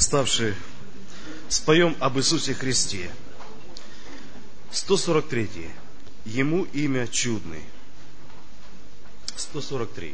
восставшие, споем об Иисусе Христе. 143. Ему имя чудный. 143.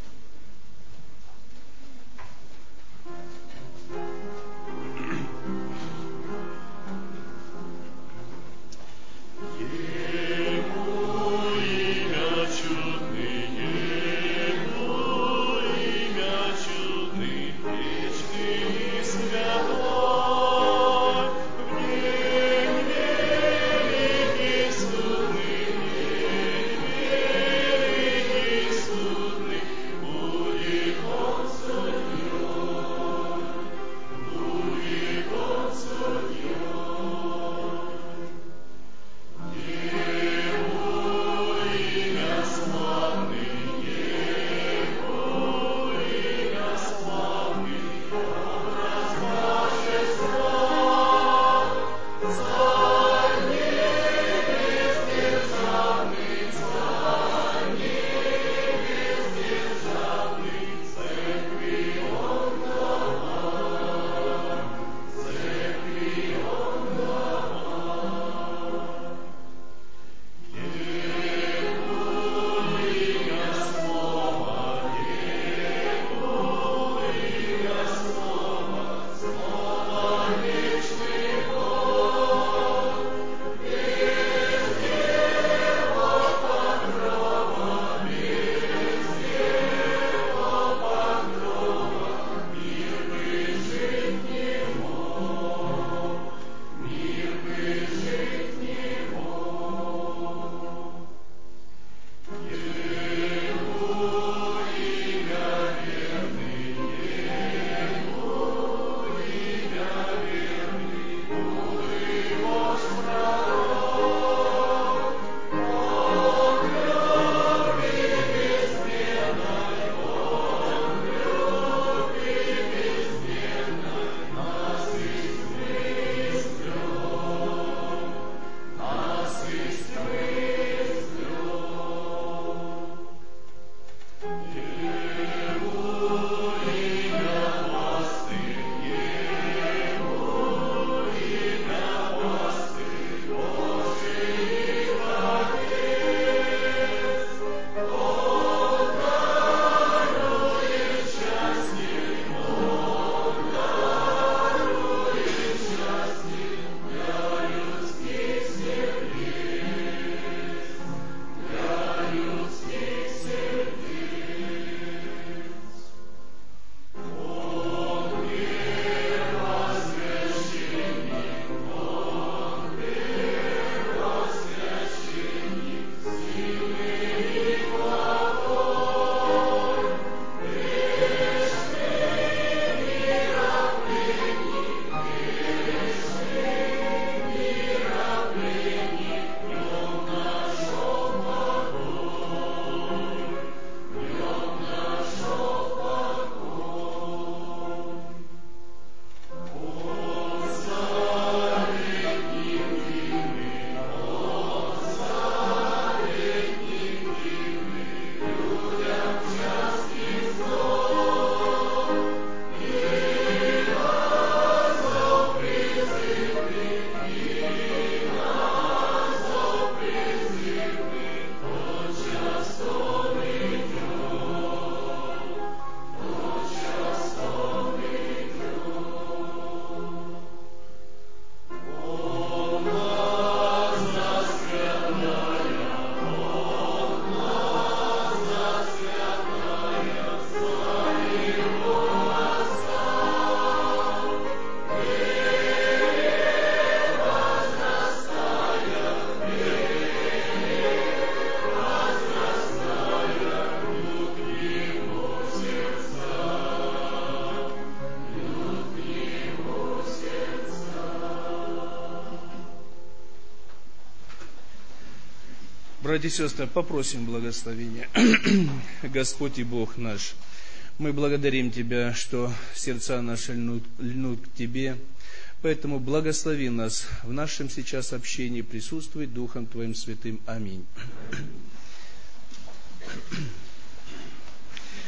Братья и сестры, попросим благословения. Господь и Бог наш, мы благодарим Тебя, что сердца наши льнут к Тебе, поэтому благослови нас в нашем сейчас общении, присутствуй Духом Твоим Святым. Аминь.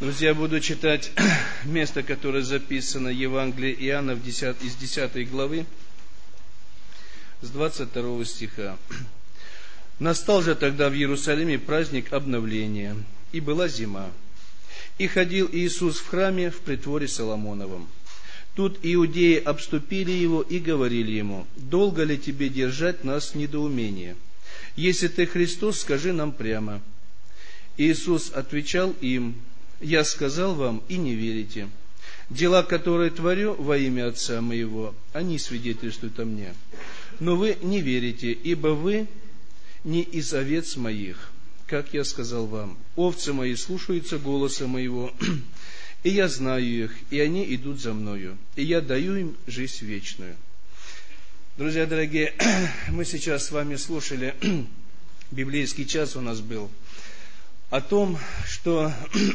Друзья, буду читать место, которое записано в Евангелии Иоанна из 10 главы, с 22 стиха. «Настал же тогда в Иерусалиме праздник обновления, и была зима. И ходил Иисус в храме в притворе Соломоновом. Тут иудеи обступили его и говорили ему: долго ли тебе держать нас в недоумении? Если ты Христос, скажи нам прямо. Иисус отвечал им: я сказал вам, и не верите. Дела, которые творю во имя Отца моего, они свидетельствуют о мне. Но вы не верите, ибо вы не из овец моих, как я сказал вам. Овцы мои слушаются голоса моего, и я знаю их, и они идут за мною, и я даю им жизнь вечную». Друзья дорогие, мы сейчас с вами слушали, библейский час у нас был, о том, что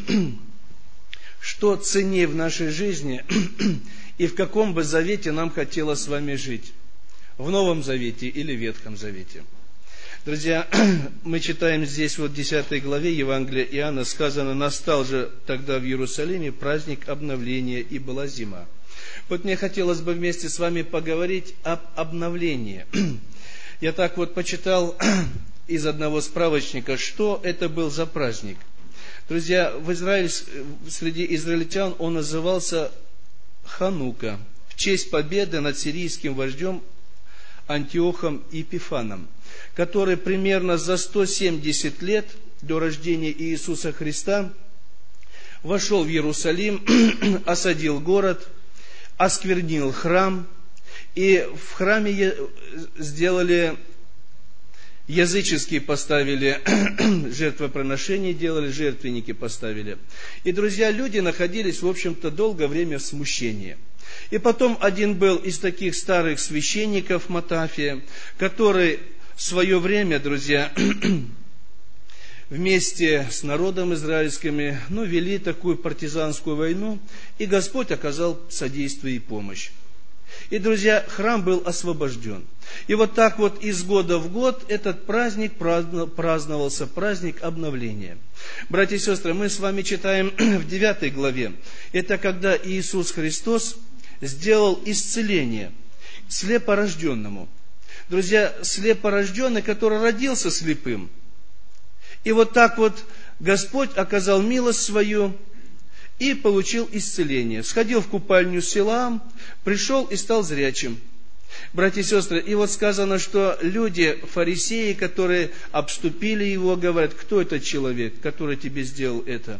ценнее в нашей жизни и в каком бы завете нам хотелось с вами жить. В Новом Завете или Ветхом Завете. Друзья, мы читаем здесь вот в 10 главе Евангелия Иоанна сказано: «Настал же тогда в Иерусалиме праздник обновления, и была зима». Вот мне хотелось бы вместе с вами поговорить об обновлении. Я так вот почитал из одного справочника, что это был за праздник. Друзья, среди израильтян он назывался Ханука, в честь победы над сирийским вождем Антиохом Епифаном, который примерно за 170 лет до рождения Иисуса Христа вошел в Иерусалим, осадил город, осквернил храм, и в храме сделали языческие, поставили жертвоприношения, делали, жертвенники поставили. И, друзья, люди находились, в общем-то, долгое время в смущении. И потом один был из таких старых священников, Матафия, который в свое время, друзья, вместе с народом израильским, вели такую партизанскую войну, и Господь оказал содействие и помощь. И, друзья, храм был освобожден. И вот так вот из года в год этот праздник праздновался, праздник обновления. Братья и сестры, мы с вами читаем в 9 главе. Это когда Иисус Христос сделал исцеление слепорожденному. Друзья, слепорожденный, который родился слепым. И вот так вот Господь оказал милость свою и получил исцеление. Сходил в купальню Силаам, пришел и стал зрячим. Братья и сестры, и вот сказано, что люди, фарисеи, которые обступили его, говорят: кто этот человек, который тебе сделал это?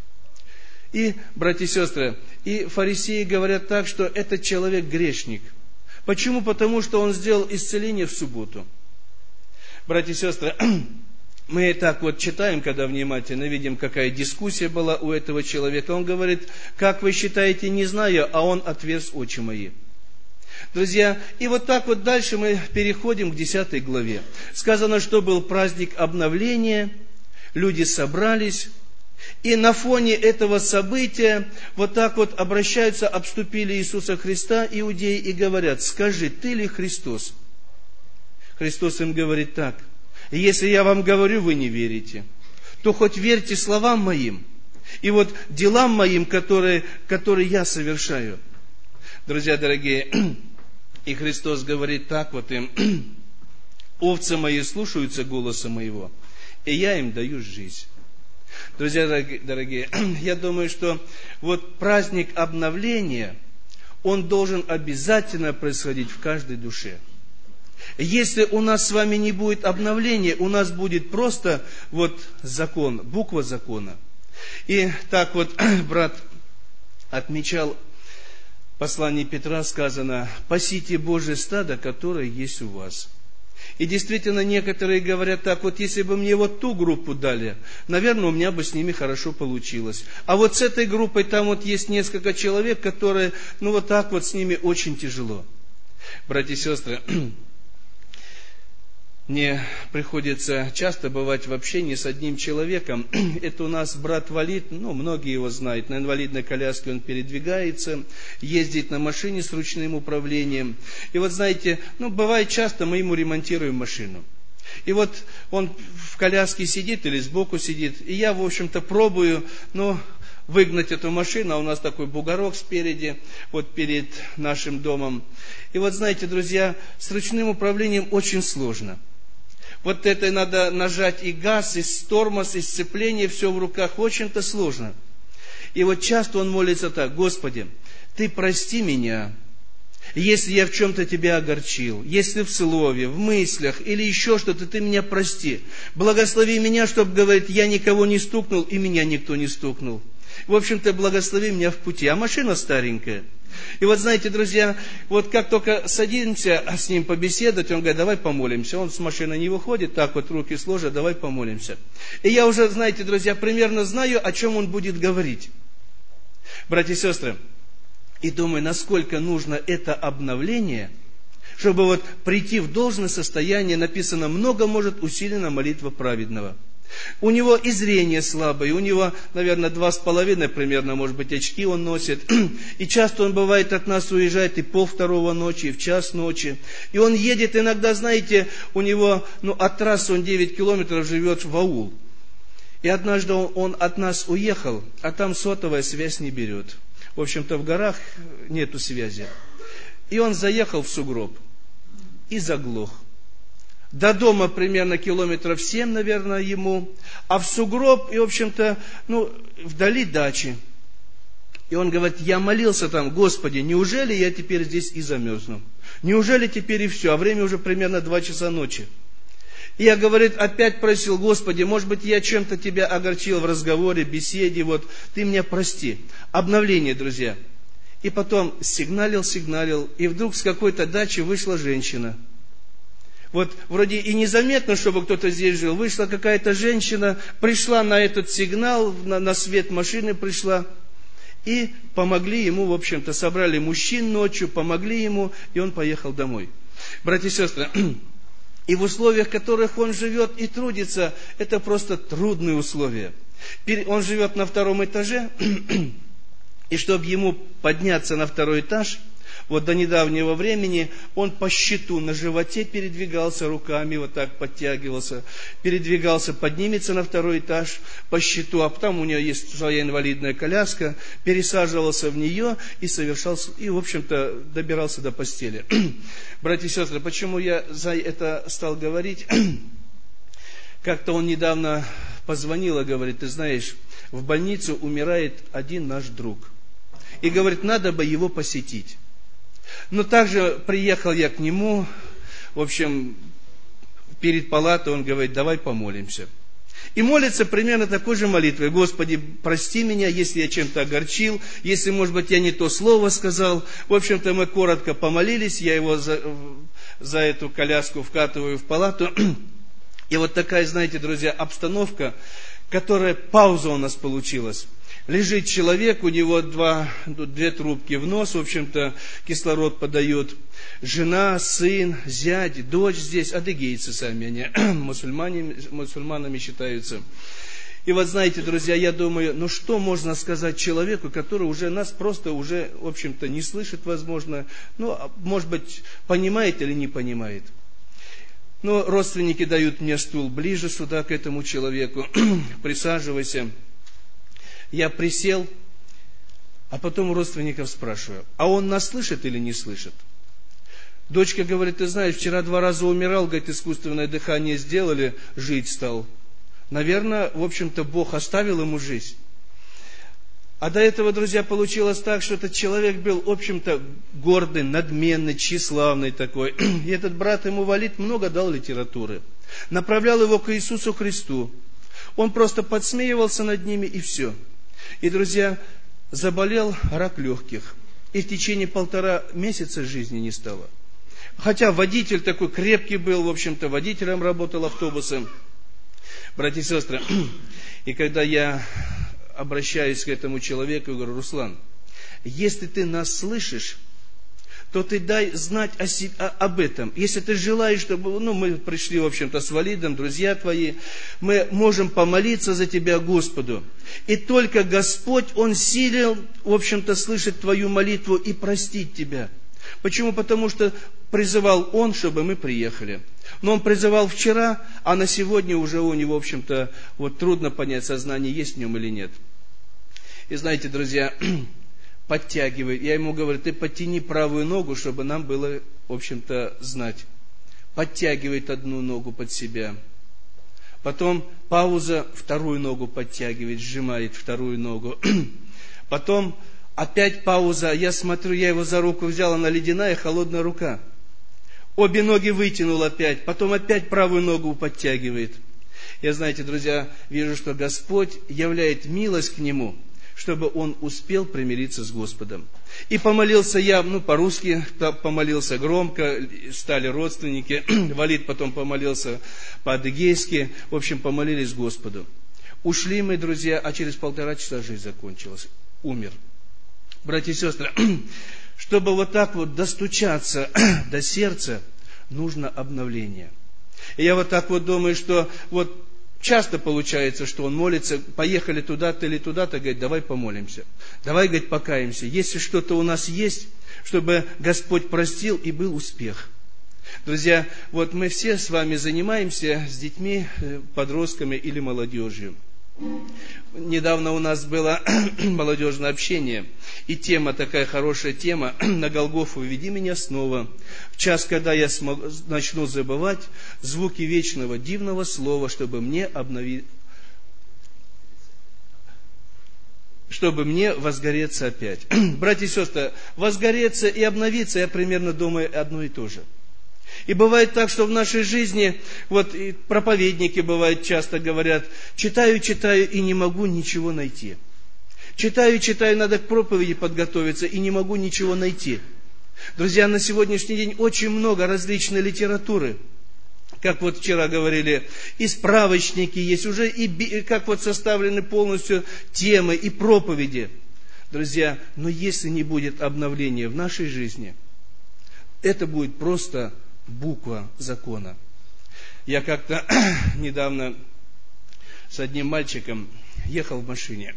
И, братья и сестры, и фарисеи говорят так, что этот человек грешник. Почему? Потому что он сделал исцеление в субботу. Братья и сестры, мы так вот читаем, когда внимательно видим, какая дискуссия была у этого человека. Он говорит: как вы считаете, не знаю, а он отверз очи мои. Друзья, и вот так вот дальше мы переходим к 10 главе. Сказано, что был праздник обновления, люди собрались, и на фоне этого события вот так вот обращаются, обступили Иисуса Христа иудеи и говорят: скажи, ты ли Христос? Христос им говорит так: если я вам говорю, вы не верите, то хоть верьте словам моим и вот делам моим, которые я совершаю. Друзья дорогие, и Христос говорит так вот им: овцы мои слушаются голоса моего, и я им даю жизнь. Друзья дорогие, я думаю, что вот праздник обновления, он должен обязательно происходить в каждой душе. Если у нас с вами не будет обновления, у нас будет просто вот закон, буква закона. И так вот брат отмечал, в послании Петра сказано: «Пасите Божие стадо, которое есть у вас». И действительно, некоторые говорят так: вот если бы мне вот ту группу дали, наверное, у меня бы с ними хорошо получилось. А вот с этой группой там вот есть несколько человек, которые, вот так вот с ними очень тяжело. Братья и сестры, мне приходится часто бывать в общении с одним человеком. Это у нас брат Валид, многие его знают. На инвалидной коляске он передвигается, ездит на машине с ручным управлением. И вот знаете, бывает часто мы ему ремонтируем машину. И вот он в коляске сидит или сбоку сидит, и я, в общем-то, пробую, выгнать эту машину, а у нас такой бугорок спереди, вот перед нашим домом. И вот знаете, друзья, с ручным управлением очень сложно. Вот это надо нажать и газ, и тормоз, и сцепление, все в руках, очень-то сложно. И вот часто он молится так: Господи, Ты прости меня, если я в чем-то Тебя огорчил, если в слове, в мыслях или еще что-то, Ты меня прости. Благослови меня, чтобы, говорит, я никого не стукнул, и меня никто не стукнул. В общем-то, благослови меня в пути. А машина старенькая. И вот знаете, друзья, вот как только садимся с ним побеседовать, он говорит: давай помолимся. Он с машины не выходит, так вот руки сложат, давай помолимся. И я уже, знаете, друзья, примерно знаю, о чем он будет говорить. Братья и сестры, и думаю, насколько нужно это обновление, чтобы вот прийти в должное состояние. Написано: много может усилена молитва праведного. У него и зрение слабое, у него, наверное, 2,5 примерно, может быть, очки он носит. И часто он, бывает, от нас уезжает и 1:30 ночи, и в 1:00 ночи. И он едет иногда, знаете, у него, от трассы он 9 километров живет в аул. И однажды он от нас уехал, а там сотовая связь не берет. В общем-то, в горах нету связи. И он заехал в сугроб и заглох. До дома примерно километров 7, наверное, ему. А в сугроб, и, в общем-то, вдали дачи. И он говорит: я молился там: Господи, неужели я теперь здесь и замерзну? Неужели теперь и все? А время уже примерно 2 часа ночи. И я, говорит, опять просил: Господи, может быть, я чем-то Тебя огорчил в разговоре, беседе, вот, Ты меня прости. Обновление, друзья. И потом сигналил, и вдруг с какой-то дачи вышла женщина. Вот вроде и незаметно, чтобы кто-то здесь жил. Вышла какая-то женщина, пришла на этот сигнал, на свет машины пришла. И помогли ему, в общем-то, собрали мужчин ночью, помогли ему, и он поехал домой. Братья и сестры, и в условиях, в которых он живет и трудится, это просто трудные условия. Он живет на 2-м этаже, и чтобы ему подняться на 2-й этаж, вот до недавнего времени он по щиту на животе передвигался руками, вот так подтягивался, передвигался, поднимется на 2-й этаж по щиту, а потом у него есть своя инвалидная коляска, пересаживался в нее и совершал, и, в общем-то, добирался до постели. Братья и сестры, почему я за это стал говорить? Как-то он недавно позвонил и говорит: ты знаешь, в больнице умирает один наш друг. И говорит, надо бы его посетить. Но также приехал я к нему, в общем, перед палатой, он говорит, давай помолимся. И молится примерно такой же молитвой: Господи, прости меня, если я чем-то огорчил, если, может быть, я не то слово сказал. В общем-то, мы коротко помолились, я его за эту коляску вкатываю в палату. И вот такая, знаете, друзья, обстановка, которая, пауза у нас получилась. Лежит человек, у него две трубки в нос, в общем-то, кислород подает. Жена, сын, зять, дочь здесь, адыгейцы сами, они мусульманами считаются. И вот знаете, друзья, я думаю, что можно сказать человеку, который уже нас просто уже, в общем-то, не слышит, возможно, может быть, понимает или не понимает. Но родственники дают мне стул ближе сюда, к этому человеку, присаживайся. Я присел, а потом у родственников спрашиваю, а он нас слышит или не слышит? Дочка говорит, ты знаешь, вчера 2 раза умирал, говорит, искусственное дыхание сделали, жить стал. Наверное, в общем-то, Бог оставил ему жизнь. А до этого, друзья, получилось так, что этот человек был, в общем-то, гордый, надменный, тщеславный такой. И этот брат ему валит много дал литературы. Направлял его к Иисусу Христу. Он просто подсмеивался над ними и все. И, друзья, заболел рак легких. И в течение 1,5 месяца жизни не стало. Хотя водитель такой крепкий был, в общем-то, водителем работал автобусом. Братья и сестры, и когда я обращаюсь к этому человеку и говорю, Руслан, если ты нас слышишь, то ты дай знать об этом. Если ты желаешь, чтобы... мы пришли, в общем-то, с Валидом, друзья твои, мы можем помолиться за тебя Господу. И только Господь, Он силен, в общем-то, слышать твою молитву и простить тебя. Почему? Потому что призывал Он, чтобы мы приехали. Но Он призывал вчера, а на сегодня уже у него, в общем-то, трудно понять, сознание есть в нем или нет. И знаете, друзья, подтягивает. Я ему говорю, ты подтяни правую ногу, чтобы нам было, в общем-то, знать. Подтягивает одну ногу под себя. Потом пауза, вторую ногу подтягивает, сжимает вторую ногу. Потом опять пауза, я смотрю, я его за руку взял, она ледяная, холодная рука. Обе ноги вытянул опять, потом опять правую ногу подтягивает. Я, знаете, друзья, вижу, что Господь являет милость к нему, чтобы он успел примириться с Господом. И помолился я, по-русски помолился громко, стали родственники, Валид потом помолился по-адыгейски, в общем, помолились Господу. Ушли мы, друзья, а через 1,5 часа жизнь закончилась, умер. Братья и сестры, чтобы вот так вот достучаться до сердца, нужно обновление. И я вот так вот думаю, что вот часто получается, что он молится, поехали туда-то или туда-то, говорит, давай помолимся, давай, говорит, покаемся. Если что-то у нас есть, чтобы Господь простил и был успех. Друзья, вот мы все с вами занимаемся с детьми, подростками или молодежью. Недавно у нас было молодежное общение, и тема такая хорошая тема, на Голгофу веди меня снова, в час, когда я начну забывать звуки вечного дивного слова, чтобы мне возгореться опять. Братья и сестры, возгореться и обновиться, я примерно думаю, одно и то же. И бывает так, что в нашей жизни, вот и проповедники бывают часто говорят, читаю и не могу ничего найти. Читаю, надо к проповеди подготовиться и не могу ничего найти. Друзья, на сегодняшний день очень много различной литературы. Как вот вчера говорили, и справочники есть уже, и как вот составлены полностью темы и проповеди. Друзья, но если не будет обновления в нашей жизни, это будет просто буква закона. Я как-то недавно с одним мальчиком ехал в машине.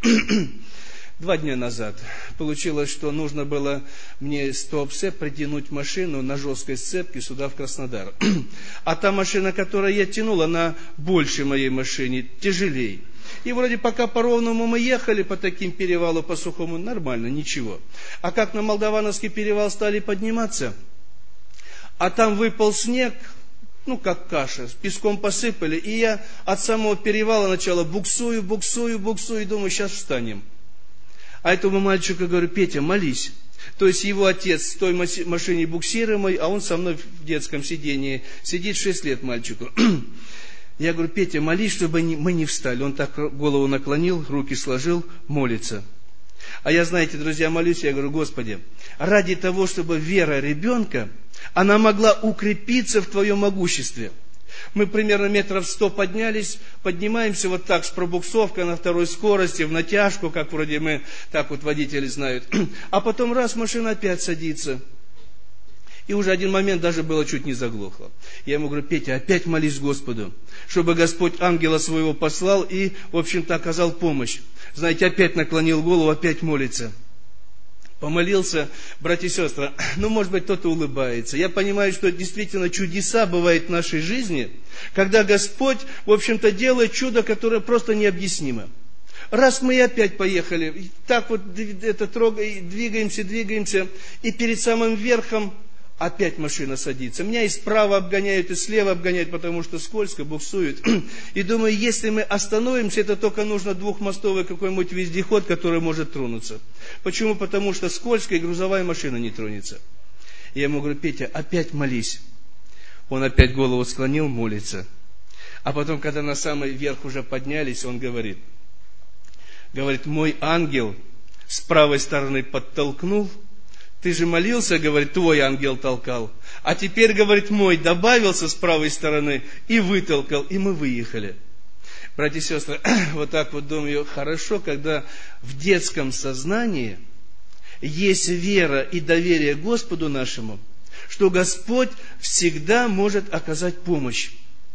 2 дня назад. Получилось, что нужно было мне с Туапсе притянуть машину на жесткой сцепке сюда, в Краснодар. А та машина, которую я тянул, она больше моей машине, тяжелее. И вроде пока по ровному мы ехали, по таким перевалу, по сухому, нормально, ничего. А как на Молдавановский перевал стали подниматься, а там выпал снег, как каша, с песком посыпали, и я от самого перевала начала буксую, думаю, сейчас встанем. А этому мальчику говорю, Петя, молись. То есть его отец в той машине буксируемой, а он со мной в детском сидении сидит 6 лет мальчику. Я говорю, Петя, молись, чтобы мы не встали. Он так голову наклонил, руки сложил, молится. А я, знаете, друзья, молюсь, я говорю, Господи, ради того, чтобы вера ребенка, она могла укрепиться в Твоем могуществе. Мы примерно 100 метров поднялись, поднимаемся вот так с пробуксовкой на 2 скорости, в натяжку, как вроде мы, так вот водители знают. А потом раз, машина опять садится. И уже один момент даже было чуть не заглохло. Я ему говорю, Петя, опять молись Господу, чтобы Господь ангела своего послал и, в общем-то, оказал помощь. Знаете, опять наклонил голову, опять молится. Помолился, братья и сестры, может быть, кто-то улыбается. Я понимаю, что действительно чудеса бывают в нашей жизни, когда Господь, в общем-то, делает чудо, которое просто необъяснимо. Раз мы и опять поехали, так вот двигаемся, и перед самым верхом опять машина садится. Меня и справа обгоняют, и слева обгоняют, потому что скользко, буксуют. И думаю, если мы остановимся, это только нужно 2-мостовый какой-нибудь вездеход, который может тронуться. Почему? Потому что скользко, и грузовая машина не тронется. Я ему говорю, Петя, опять молись. Он опять голову склонил, молится. А потом, когда на самый верх уже поднялись, он говорит, мой ангел с правой стороны подтолкнул. Ты же молился, говорит, твой ангел толкал. А теперь, говорит, мой добавился с правой стороны и вытолкал, и мы выехали. Братья и сестры, вот так вот думаю, хорошо, когда в детском сознании есть вера и доверие Господу нашему, что Господь всегда может оказать помощь.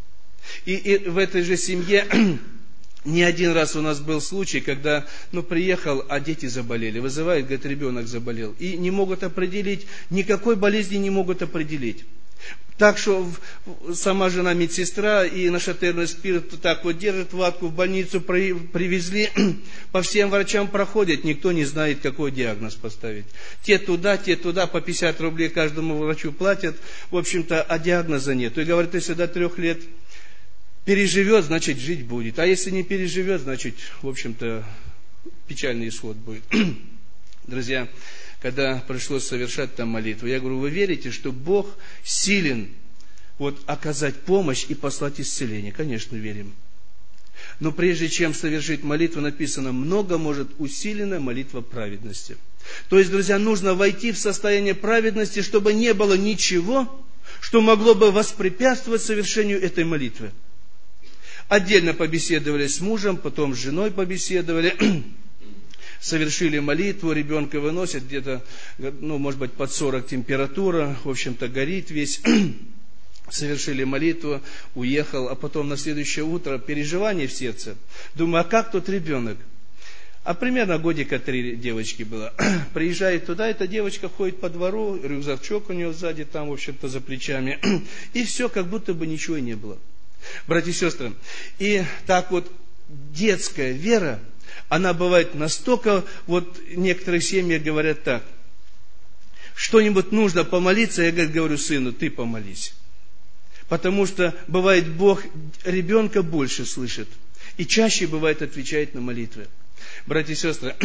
И в этой же семье не один раз у нас был случай, когда, приехал, а дети заболели. Вызывает, говорит, ребенок заболел. И не могут определить, никакой болезни не могут определить. Так что сама жена медсестра и нашатырный спирт так вот держит ватку, в больницу привезли, по всем врачам проходят, никто не знает, какой диагноз поставить. Те туда, по 50 рублей каждому врачу платят, в общем-то, а диагноза нет. И говорят, если до 3 лет переживет, значит жить будет. А если не переживет, значит, в общем-то, печальный исход будет. Друзья, когда пришлось совершать там молитву, я говорю, вы верите, что Бог силен вот оказать помощь и послать исцеление? Конечно, верим. Но прежде чем совершить молитву, написано, много может усиленная молитва праведности. То есть, друзья, нужно войти в состояние праведности, чтобы не было ничего, что могло бы воспрепятствовать совершению этой молитвы. Отдельно побеседовали с мужем, потом с женой побеседовали, совершили молитву, ребенка выносят, где-то, может быть, под 40 температура, в общем-то, горит весь. Совершили молитву, уехал, а потом на следующее утро переживание в сердце. Думаю, а как тот ребенок? А примерно годика 3 девочки было. Приезжает туда, эта девочка ходит по двору, рюкзачок у нее сзади, там, в общем-то, за плечами. И все, как будто бы ничего и не было. Братья и сестры, и так вот детская вера, она бывает настолько, вот некоторые семьи говорят так, что-нибудь нужно помолиться, я говорю, сыну, ты помолись. Потому что бывает Бог ребенка больше слышит и чаще бывает отвечает на молитвы. Братья и сестры,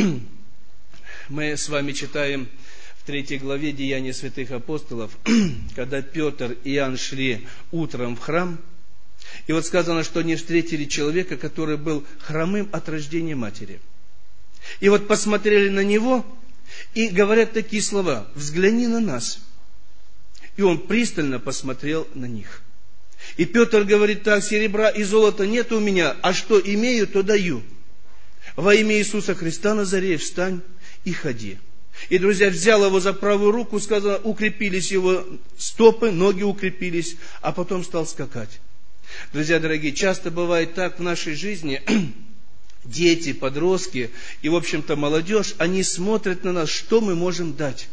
мы с вами читаем в 3 главе Деяния святых апостолов, когда Петр и Иоанн шли утром в храм, и вот сказано, что они встретили человека, который был хромым от рождения матери. И вот посмотрели на него и говорят такие слова: «Взгляни на нас». И он пристально посмотрел на них. И Петр говорит так: «Серебра и золота нет у меня, а что имею, то даю. Во имя Иисуса Христа Назарея встань и ходи». И, друзья, взял его за правую руку, сказано, укрепились его стопы, ноги укрепились, а потом стал скакать. Друзья дорогие, часто бывает так в нашей жизни, дети, подростки и, в общем-то, молодежь, они смотрят на нас, что мы можем дать.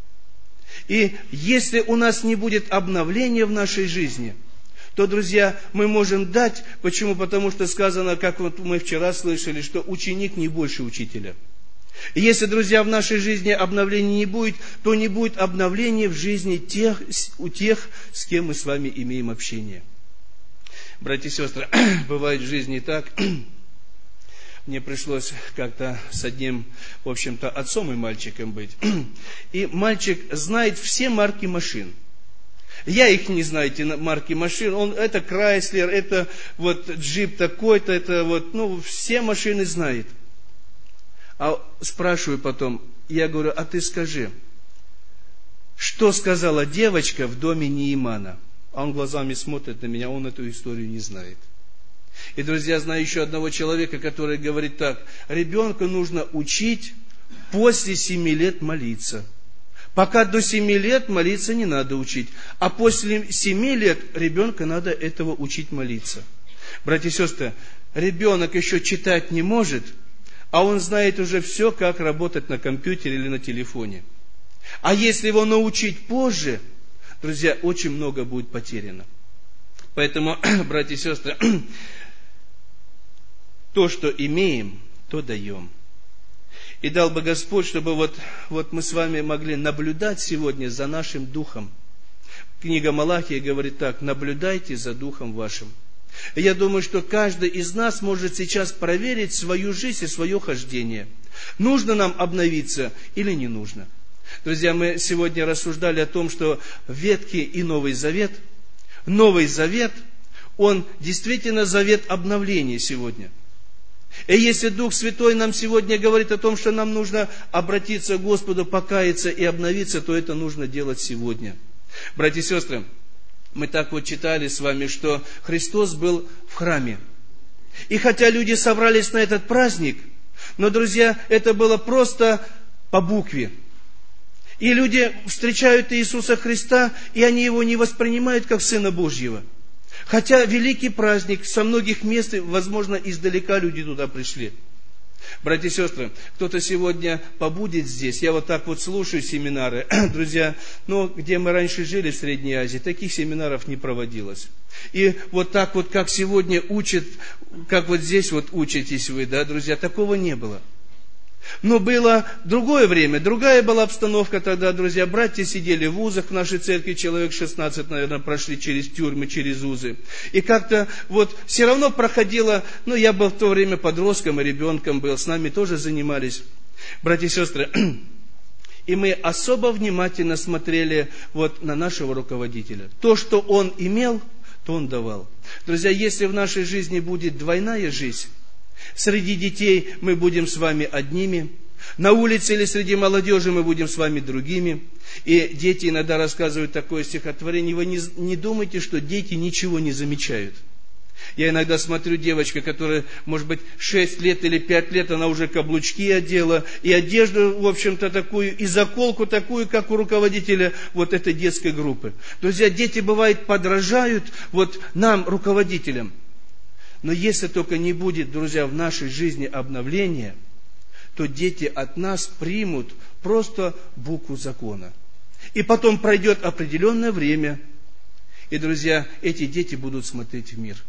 И если у нас не будет обновления в нашей жизни, то, друзья, мы можем дать. Почему? Потому что сказано, как вот мы вчера слышали, что ученик не больше учителя. И если, друзья, в нашей жизни обновления не будет, то не будет обновления в жизни у тех, с кем мы с вами имеем общение. Братья и сестры, бывает в жизни так. Мне пришлось как-то с одним, в общем-то, отцом и мальчиком быть. И мальчик знает все марки машин. Я их не знаю, эти марки машин. Это Крайслер, это вот джип такой-то, это вот, все машины знает. А спрашиваю потом, я говорю, а ты скажи, что сказала девочка в доме Неимана? А он глазами смотрит на меня, он эту историю не знает. И, друзья, знаю еще одного человека, который говорит так: ребенка нужно учить после 7 лет молиться. Пока до 7 лет молиться не надо учить, а после 7 лет ребенка надо этого учить молиться. Братья и сестры, ребенок еще читать не может, а он знает уже все, как работать на компьютере или на телефоне. А если его научить позже, друзья, очень много будет потеряно. Поэтому, братья и сестры, то, что имеем, то даем. И дал бы Господь, чтобы вот мы с вами могли наблюдать сегодня за нашим духом. Книга Малахия говорит так: наблюдайте за духом вашим. И я думаю, что каждый из нас может сейчас проверить свою жизнь и свое хождение. Нужно нам обновиться или не нужно? Друзья, мы сегодня рассуждали о том, что Ветхий и Новый Завет, он действительно завет обновления сегодня. И если Дух Святой нам сегодня говорит о том, что нам нужно обратиться к Господу, покаяться и обновиться, то это нужно делать сегодня. Братья и сестры, мы так вот читали с вами, что Христос был в храме. И хотя люди собрались на этот праздник, но, друзья, это было просто по букве. И люди встречают Иисуса Христа, и они Его не воспринимают как Сына Божьего. Хотя великий праздник, со многих мест, возможно, издалека люди туда пришли. Братья и сестры, кто-то сегодня побудет здесь, я вот так вот слушаю семинары, друзья, но где мы раньше жили, в Средней Азии, таких семинаров не проводилось. И вот так вот, как сегодня учат, как вот здесь вот учитесь вы, да, друзья, такого не было. Но было другое время, другая была обстановка тогда, друзья. Братья сидели в вузах в нашей церкви, человек 16, наверное, прошли через тюрьмы, через вузы. И как-то вот все равно проходило, я был в то время подростком и ребенком был, с нами тоже занимались. Братья и сестры, и мы особо внимательно смотрели вот на нашего руководителя. То, что он имел, то он давал. Друзья, если в нашей жизни будет двойная жизнь, среди детей мы будем с вами одними, на улице или среди молодежи мы будем с вами другими. И дети иногда рассказывают такое стихотворение, вы не думайте, что дети ничего не замечают. Я иногда смотрю девочка, которая, может быть, 6 лет или 5 лет, она уже каблучки одела, и одежду, в общем-то, такую, и заколку такую, как у руководителя вот этой детской группы. Друзья, дети, бывает, подражают вот нам, руководителям. Но если только не будет, друзья, в нашей жизни обновления, то дети от нас примут просто букву закона. И потом пройдет определенное время, и, друзья, эти дети будут смотреть в мир.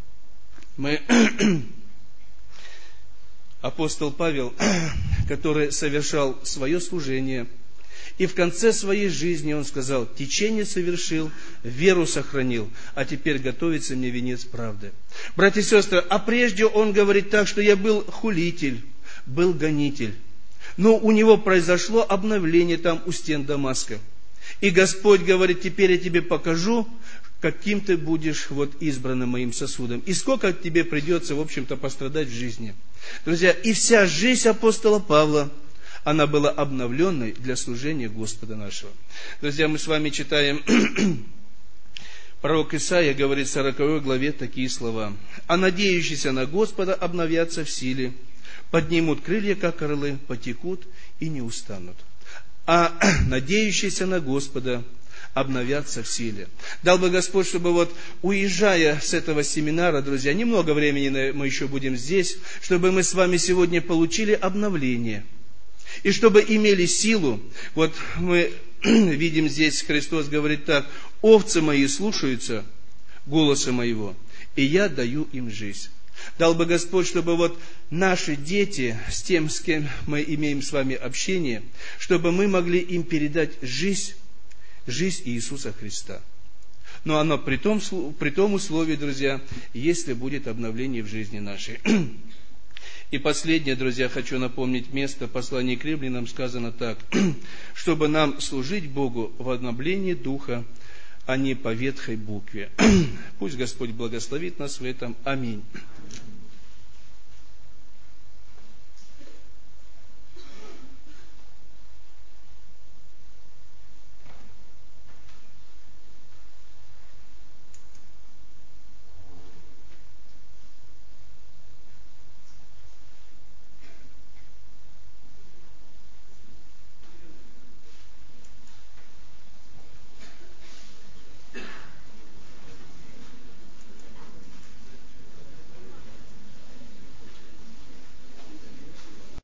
Апостол Павел, который совершал свое служение, и в конце своей жизни он сказал: течение совершил, веру сохранил, а теперь готовится мне венец правды. Братья и сестры, а прежде он говорит так, что я был хулитель, был гонитель. Но у него произошло обновление там у стен Дамаска. И Господь говорит: теперь я тебе покажу, каким ты будешь вот избранным моим сосудом. И сколько тебе придется, в общем-то, пострадать в жизни. Друзья, и вся жизнь апостола Павла, она была обновленной для служения Господа нашего. Друзья, мы с вами читаем, пророк Исаия говорит в 40 главе такие слова: «А надеющиеся на Господа обновятся в силе, поднимут крылья, как орлы, потекут и не устанут». А надеющиеся на Господа обновятся в силе. Дал бы Господь, чтобы вот уезжая с этого семинара, друзья, немного времени мы еще будем здесь, чтобы мы с вами сегодня получили обновление. И чтобы имели силу, вот мы видим здесь, Христос говорит так: овцы мои слушаются голоса моего, и я даю им жизнь. Дал бы Господь, чтобы вот наши дети, с тем, с кем мы имеем с вами общение, чтобы мы могли им передать жизнь Иисуса Христа. Но оно при том условии, друзья, если будет обновление в жизни нашей. И последнее, друзья, хочу напомнить место послания к Римлянам, сказано так: чтобы нам служить Богу в обновлении духа, а не по ветхой букве. Пусть Господь благословит нас в этом. Аминь.